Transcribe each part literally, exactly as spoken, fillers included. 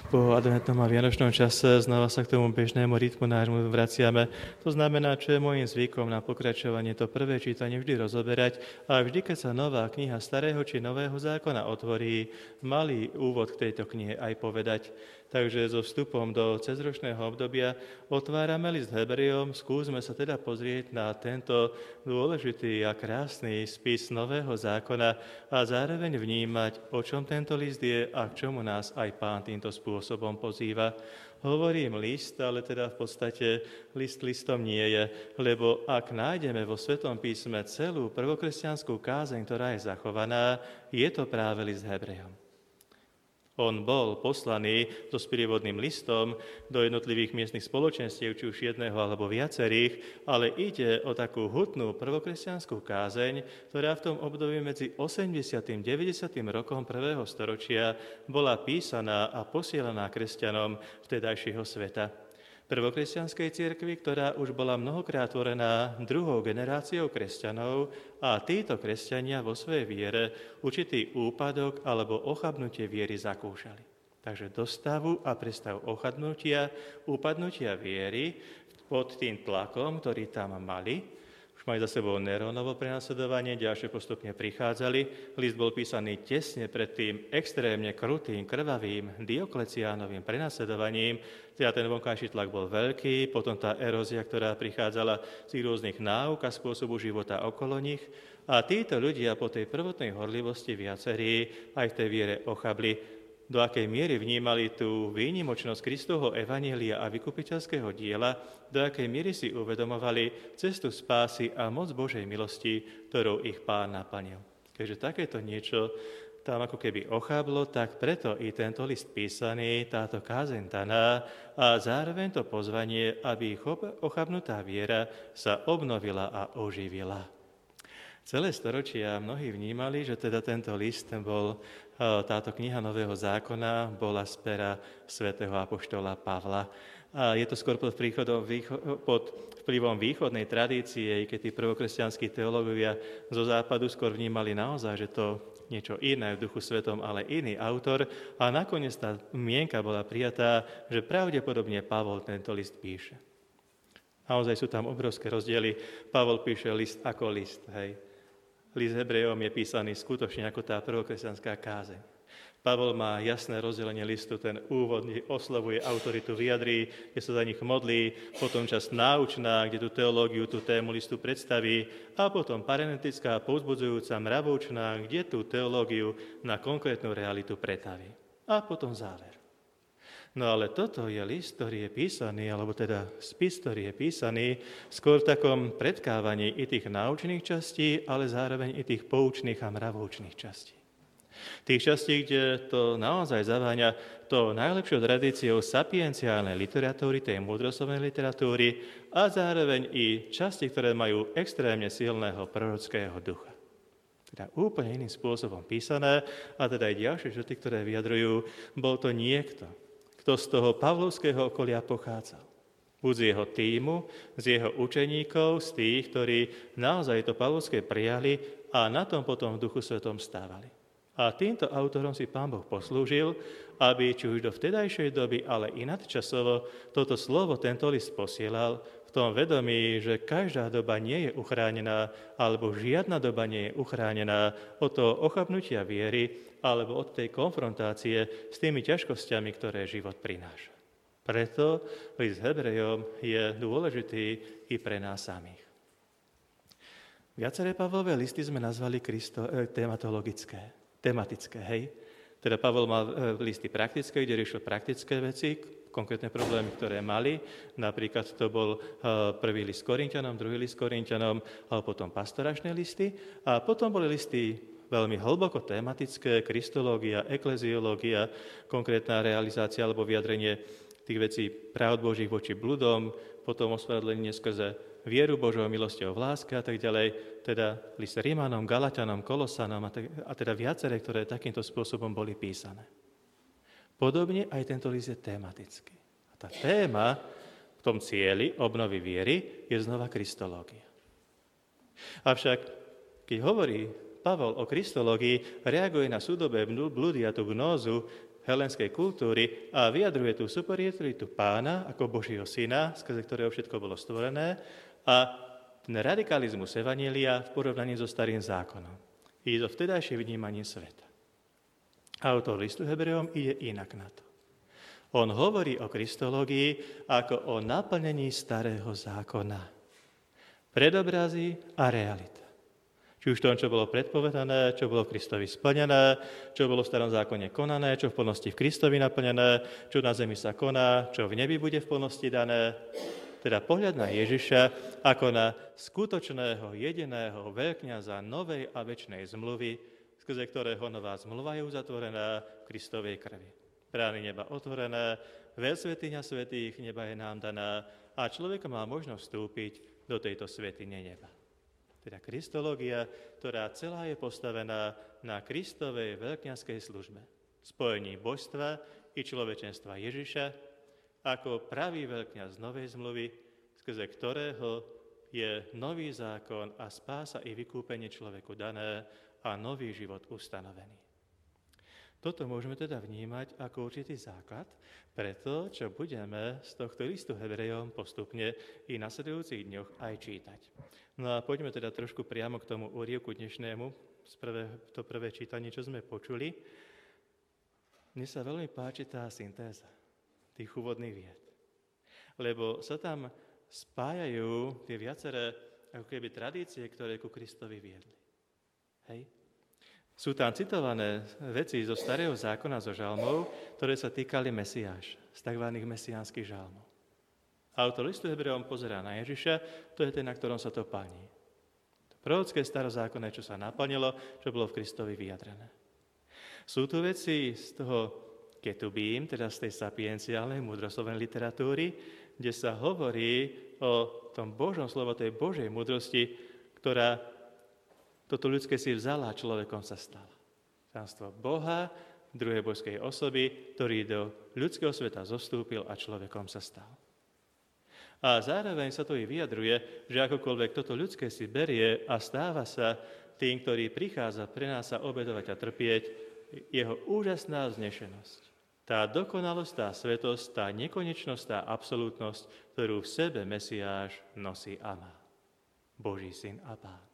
Po adventnom a vianočnom čase znova sa k tomu bežnému rytmu nášmu vraciame. To znamená, čo je môjim zvykom na pokračovanie to prvé čítanie vždy rozoberať a vždy, keď sa nová kniha starého či nového zákona otvorí, malý úvod k tejto knihe aj povedať. Takže so vstupom do cezročného obdobia otvárame list Hebrejom, skúsme sa teda pozrieť na tento dôležitý a krásny spis nového zákona a zároveň vnímať, o čom tento list je a k čomu nás aj Pán týmto spôsobom pozýva. Hovorím list, ale teda v podstate list listom nie je, lebo ak nájdeme vo Svetom písme celú prvokresťanskú kázeň, ktorá je zachovaná, je to práve list Hebrejom. On bol poslaný so sprievodným listom do jednotlivých miestnych spoločenstiev, či už jedného alebo viacerých, ale ide o takú hutnú prvokresťanskú kázeň, ktorá v tom období medzi osemdesiatym a deväťdesiatym rokom prvého storočia bola písaná a posielaná kresťanom vtedajšieho sveta. Prvokresťanskej cirkvi, ktorá už bola mnohokrát tvorená druhou generáciou kresťanov a títo kresťania vo svojej viere určitý úpadok alebo ochabnutie viery zakúšali. Takže do stavu a prestav ochabnutia, úpadnutia viery pod tým tlakom, ktorý tam mali, už mali za sebou Nerónovo prenasledovanie, ďalšie postupne prichádzali. List bol písaný tesne pred tým extrémne krutým, krvavým Diokleciánovým prenasledovaním. Teda ten vonkajší tlak bol veľký, potom tá erózia, ktorá prichádzala z rôznych náuk a spôsobu života okolo nich. A títo ľudia po tej prvotnej horlivosti viacerí aj v tej viere ochabli, do akej miery vnímali tú výnimočnosť Kristovho evanjelia a vykupiteľského diela, do akej miery si uvedomovali cestu spásy a moc Božej milosti, ktorou ich Pán naplnil. Keďže takéto niečo tam ako keby ocháblo, tak preto i tento list písaný, táto kázeň daná a zároveň to pozvanie, aby ich ochabnutá viera sa obnovila a oživila. Celé storočia mnohí vnímali, že teda tento list bol, táto kniha Nového zákona bola z pera svätého apoštola Pavla. A je to skôr pod, príchodom, pod vplyvom východnej tradície, keď tí prvokresťanskí teológovia zo západu skôr vnímali naozaj, že to niečo iné v Duchu Svetom, ale iný autor. A nakoniec tá mienka bola prijatá, že pravdepodobne Pavol tento list píše. Naozaj sú tam obrovské rozdiely. Pavol píše list ako list, hej. List Hebrejom je písaný skutočne ako tá prvokresťanská kázeň. Pavol má jasné rozdelenie listu, ten úvodný oslovuje autoritu, vyjadrí, kde sa za nich modlí, potom časť náučná, kde tú teológiu, tú tému listu predstaví, a potom parenetická, povzbudzujúca, mravoučná, kde tú teológiu na konkrétnu realitu pretaví. A potom záver. No ale toto je list, ktorý je písaný, alebo teda spis, ktorý je písaný skôr v takom predkávaní i tých náučných častí, ale zároveň i tých poučných a mravoučných častí. Tých častí, kde to naozaj zaváňa to najlepšou tradíciou sapienciálnej literatúry, tej múdroslovnej literatúry a zároveň i časti, ktoré majú extrémne silného prorockého ducha. Teda úplne iným spôsobom písané a teda aj ďalšie časti, ktoré vyjadrujú, bol to niekto, kto z toho pavlovského okolia pochádzal. Buď z jeho tímu, z jeho učeníkov, z tých, ktorí naozaj to pavlovské prijali a na tom potom v Duchu Svetom stávali. A týmto autorom si Pán Boh poslúžil, aby či už do vtedajšej doby, ale i nadčasovo toto slovo, tento list posielal v tom vedomí, že každá doba nie je uchránená, alebo žiadna doba nie je uchránená od toho ochabnutia viery, alebo od tej konfrontácie s tými ťažkosťami, ktoré život prináša. Preto list Hebrejom je dôležitý i pre nás samých. Viaceré Pavlové listy sme nazvali Kristo, eh, tematologické, tematické, hej? Teda Pavol mal eh, listy praktické, kde riešil praktické veci, konkrétne problémy, ktoré mali. Napríklad to bol eh, prvý list Korinťanom, druhý list Korinťanom, alebo potom pastoračné listy. A potom boli listy veľmi hlboko tematické, kristológia, ekleziológia, konkrétna realizácia alebo vyjadrenie tých vecí pravd Božích voči bludom, potom ospravedlenie skrze vieru Božou, milosťou, v láske a tak ďalej, teda list Rímanom, Galatianom, Kolosanom a, tak, a teda viaceré, ktoré takýmto spôsobom boli písané. Podobne aj tento list je tematický. A tá téma v tom cieli obnovy viery je znova kristológia. Avšak, keď hovorí Pavol o kristológii, reaguje na súdobé blúdy a tú gnózu helenskej kultúry a vyjadruje tú superioritu Pána ako Božieho syna, skrze ktorého všetko bolo stvorené, a ten radikalizmus evanjelia v porovnaní so starým zákonom. Ide to vtedajšie vnímanie sveta. Autor listu Hebrejom ide inak na to. On hovorí o kristológii ako o naplnení starého zákona. Predobrazy a realita. Či už to, čo bolo predpovedané, čo bolo v Kristovi splnené, čo bolo v starom zákone konané, čo v plnosti v Kristovi naplnené, čo na zemi sa koná, čo v nebi bude v plnosti dané. Teda pohľad na Ježiša ako na skutočného, jediného veľkňaza novej a večnej zmluvy, skrze ktorého nová zmluva je uzatvorená v Kristovej krvi. Brány neba otvorené, veľ svätyňa svätých neba je nám daná a človek má možnosť vstúpiť do tejto svätyne neba. Teda kristológia, ktorá celá je postavená na Kristovej veľkňazskej službe. Spojení božstva i človečenstva Ježiša ako pravý veľkňaz novej zmluvy, skrze ktorého je nový zákon a spása i vykúpenie človeku dané a nový život ustanovený. Toto môžeme teda vnímať ako určitý základ pre to, čo budeme z tohto listu Hebrejom postupne i nasledujúcich dňoch aj čítať. No a poďme teda trošku priamo k tomu úryvku dnešnému, z prvé, to prvé čítanie, čo sme počuli. Mne sa veľmi páči tá syntéza tých úvodných vied, lebo sa tam spájajú tie viaceré ako keby tradície, ktoré ku Kristovi viedli. Hej? Sú tam citované veci zo starého zákona, zo žalmov, ktoré sa týkali Mesiáša, z tzv. Mesiánskych žalmov. Autor listu Hebrejom pozerá na Ježiša, to je ten, na ktorom sa to plní. To prorocké starozákonné, čo sa naplnilo, čo bolo v Kristovi vyjadrené. Sú tu veci z toho ketubím, teda z tej sapienciálnej múdroslovnej literatúry, kde sa hovorí o tom Božom slovo, tej Božej múdrosti, ktorá toto ľudské si vzala a človekom sa stala. Tajomstvo Boha, druhej božskej osoby, ktorý do ľudského sveta zostúpil a človekom sa stal. A zároveň sa to i vyjadruje, že akokoľvek toto ľudské si berie a stáva sa tým, ktorý prichádza pre nás sa obedovať a trpieť, jeho úžasná vznešenosť, tá dokonalosť, tá svetosť, tá nekonečnosť, tá absolútnosť, ktorú v sebe Mesiáš nosí a má. Boží syn a Pán.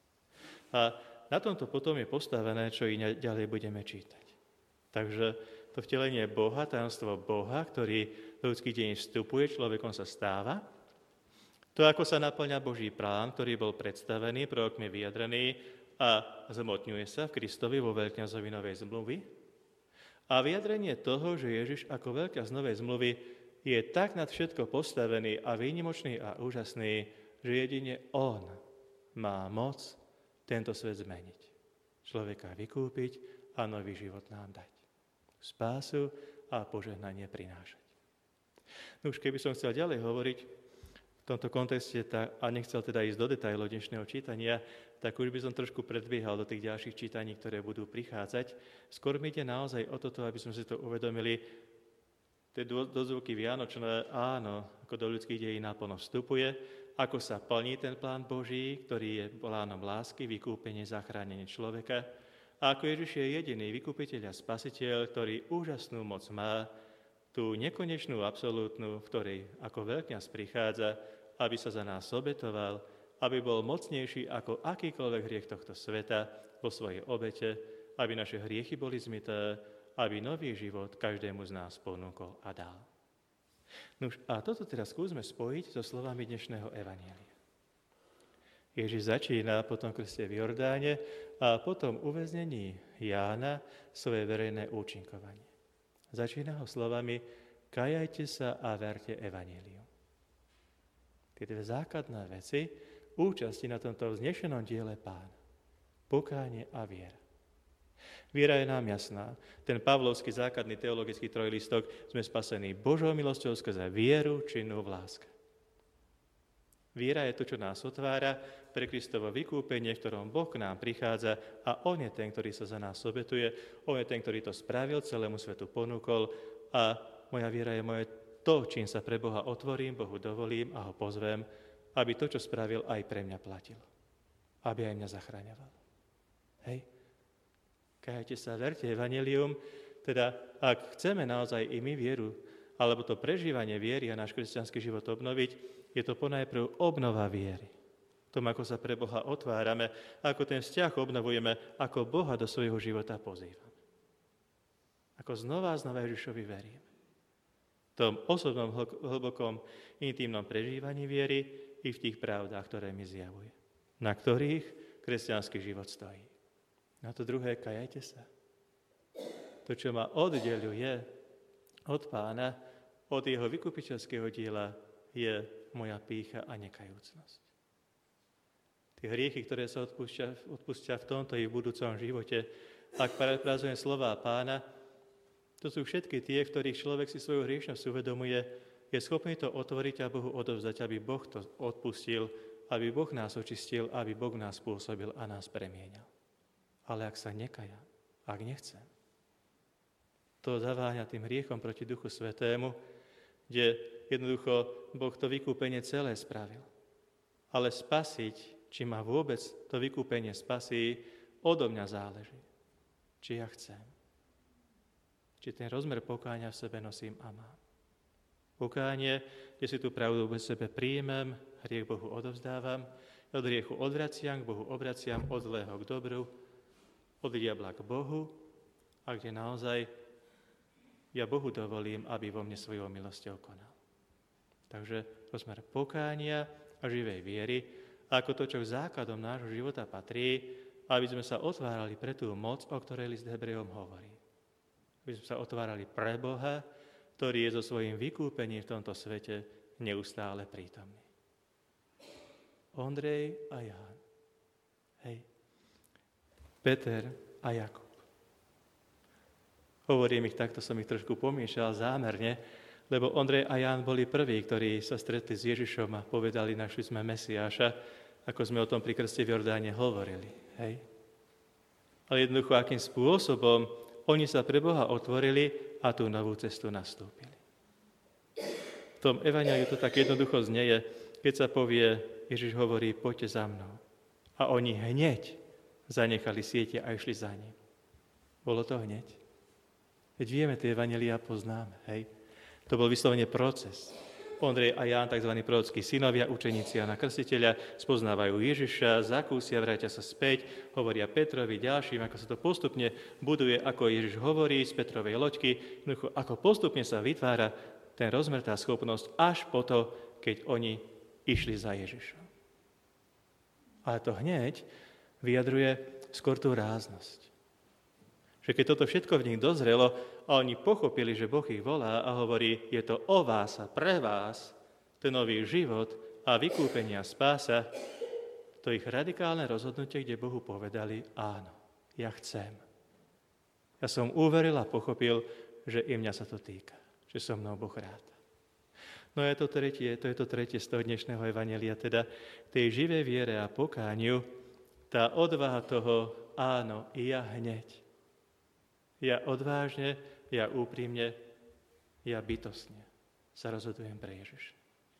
A na tomto potom je postavené, čo i ďalej budeme čítať. Takže to vtelenie Boha, tajomstvo Boha, ktorý do ľudských deň vstupuje, človekom sa stáva. To, ako sa naplňa Boží plán, ktorý bol predstavený, prorokmi vyjadrený a zmotňuje sa v Kristovi vo veľkňazovi novej zmluvy. A vyjadrenie toho, že Ježiš ako veľkňaz novej zmluvy je tak nad všetko postavený a výnimočný a úžasný, že jedine On má moc tento svet zmeniť. Človeka vykúpiť a nový život nám dať. Spásu a požehnanie prinášať. No už keby som chcel ďalej hovoriť v tomto kontexte a nechcel teda ísť do detailov dnešného čítania, tak už by som trošku predbiehal do tých ďalších čítaní, ktoré budú prichádzať. Skôr mi ide naozaj o toto, aby sme si to uvedomili. Tie dozvuky vianočné, áno, ako do ľudských dejín naplno vstupuje, ako sa plní ten plán Boží, ktorý je plánom lásky, vykúpenie, zachránenie človeka. A ako Ježiš je jediný vykúpiteľ a spasiteľ, ktorý úžasnú moc má, tú nekonečnú, absolútnu, v ktorej ako veľkňaz prichádza, aby sa za nás obetoval, aby bol mocnejší ako akýkoľvek hriech tohto sveta vo svojej obete, aby naše hriechy boli zmyté, aby nový život každému z nás ponúkol a dal. Nuž, a toto teraz skúsme spojiť so slovami dnešného evanjelia. Ježiš začína potom krste v Jordáne a potom uväznení Jána svoje verejné účinkovanie. Začína ho slovami kajajte sa a verte evanjeliu. Tie dve základné veci účasti na tomto vznešenom diele Pána. Pokánie a viera. Viera je nám jasná. Ten pavlovský základný teologický trojlistok, sme spasení Božou milosťou skrze vieru činnú v láske. Viera je to, čo nás otvára pre Kristovo vykúpenie, v ktorom Boh k nám prichádza a On je ten, ktorý sa za nás obetuje, On je ten, ktorý to spravil, celému svetu ponúkol a moja viera je moje to, čím sa pre Boha otvorím, Bohu dovolím a ho pozvem, aby to, čo spravil, aj pre mňa platil. Aby aj mňa zachraňoval. Hej? Kajajte sa, verte evanjelium, Teda, ak chceme naozaj i my vieru, alebo to prežívanie viery a náš kresťanský život obnoviť, je to ponajprv obnova viery. Tom, ako sa pre Boha otvárame, ako ten vzťah obnovujeme, ako Boha do svojho života pozývame. Ako znova a znova Ježišovi veríme. V tom osobnom, hlbokom, intímnom prežívaní viery i v tých pravdách, ktoré mi zjavuje, na ktorých kresťanský život stojí. Na to druhé, kajajte sa. To, čo ma oddeľuje od Pána, od jeho vykupiteľského diela, je moja pýcha a nekajúcnosť. Tie hriechy, ktoré sa odpustia, odpustia v tomto i v budúcom živote, ak parafrázujem slová Pána, to sú všetky tie, v ktorých človek si svoju hriešnosť uvedomuje, je schopný to otvoriť a Bohu odovzdať, aby Boh to odpustil, aby Boh nás očistil, aby Boh nás pôsobil a nás premienal. Ale ak sa nekaja, ak nechcem, to zaváňa tým hriechom proti Duchu Svätému, kde jednoducho Boh to vykúpenie celé spravil. Ale spasiť, či ma vôbec to vykúpenie spasí, odo mňa záleží. Či ja chcem. Či ten rozmer pokáňa v sebe nosím a mám. Pokánie, kde si tú pravdu v sebe príjmem, hriech Bohu odovzdávam, od hriechu odvraciam, k Bohu obraciam, od zlého k dobru, od diabla k Bohu, a kde naozaj ja Bohu dovolím, aby vo mne svojou milosťou konal. Takže rozmer pokánia a živej viery, ako to, čo k základom nášho života patrí, aby sme sa otvárali pre tú moc, o ktorej list Hebrejom hovorí. Aby sme sa otvárali pre Boha, ktorý je so svojím vykúpením v tomto svete neustále prítomný. Ondrej a Ján. Hej. Peter a Jakub. Hovorím ich takto, som ich trošku pomiešal zámerne, lebo Ondrej a Ján boli prví, ktorí sa stretli s Ježišom a povedali, našli sme Mesiáša, ako sme o tom pri krste v Jordáne hovorili. Hej. Ale jednoducho, akým spôsobom oni sa pre Boha otvorili a tú novú cestu nastúpili. V tom evanjeliu to tak jednoducho znieje, keď sa povie, Ježiš hovorí, poďte za mnou. A oni hneď zanechali siete a išli za ním. Bolo to hneď. Veď vieme, tie evanjelia poznáme, hej. To bol vyslovene proces. Ondrej a Ján, tzv. Prorockí synovia, učeníci Jana Krstiteľa, spoznávajú Ježiša, zakúsia, vrátia sa späť, hovoria Petrovi, ďalším, ako sa to postupne buduje, ako Ježiš hovorí z Petrovej loďky, ako postupne sa vytvára ten rozmer, tá schopnosť, až po to, keď oni išli za Ježišom. Ale to hneď vyjadruje skôr tú ráznosť. Že keď toto všetko v nich dozrelo a oni pochopili, že Boh ich volá a hovorí, je to o vás a pre vás, ten nový život a vykúpenie a spása, to ich radikálne rozhodnutie, kde Bohu povedali, áno, ja chcem. Ja som uveril a pochopil, že i mňa sa to týka, že so mnou Boh ráta. No je to tretie, to je to tretie z toho dnešného evanjelia, teda tej živej viere a pokániu, tá odvaha toho, áno, i ja hneď. Ja odvážne, ja úprimne, ja bytostne sa rozhodujem pre Ježiša.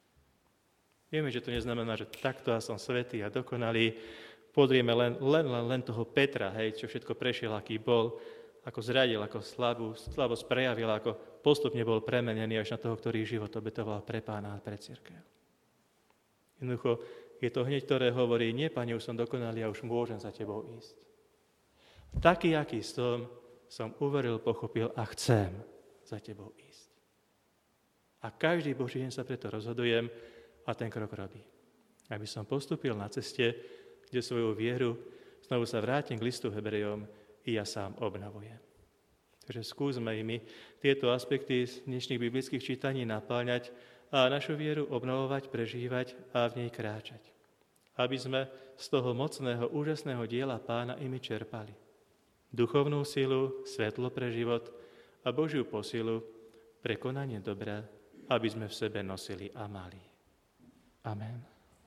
Vieme, že to neznamená, že takto ja som svätý a dokonalý. Podrieme len, len, len, len toho Petra, hej, čo všetko prešiel, aký bol, ako zradil, ako slabú, slabosť prejavil, ako postupne bol premenený až na toho, ktorý život obetoval pre Pána a pre cirkev. Jednoducho, je to hneď, ktoré hovorí, nie, Pane, už som dokonalý, ja už môžem za Tebou ísť. Taký, aký som, som uveril, pochopil a chcem za Tebou ísť. A každý Boží deň sa preto rozhodujem a ten krok robí. Aby som postúpil na ceste, kde svoju vieru znovu sa vrátim k listu Hebrejom i ja sám obnovujem. Takže skúsme i my tieto aspekty z dnešných biblických čítaní napáľňať a našu vieru obnovovať, prežívať a v nej kráčať. Aby sme z toho mocného, úžasného diela Pána i my čerpali duchovnú silu, svetlo pre život a Božiu posilu, prekonanie dobra, aby sme v sebe nosili a mali. Amen.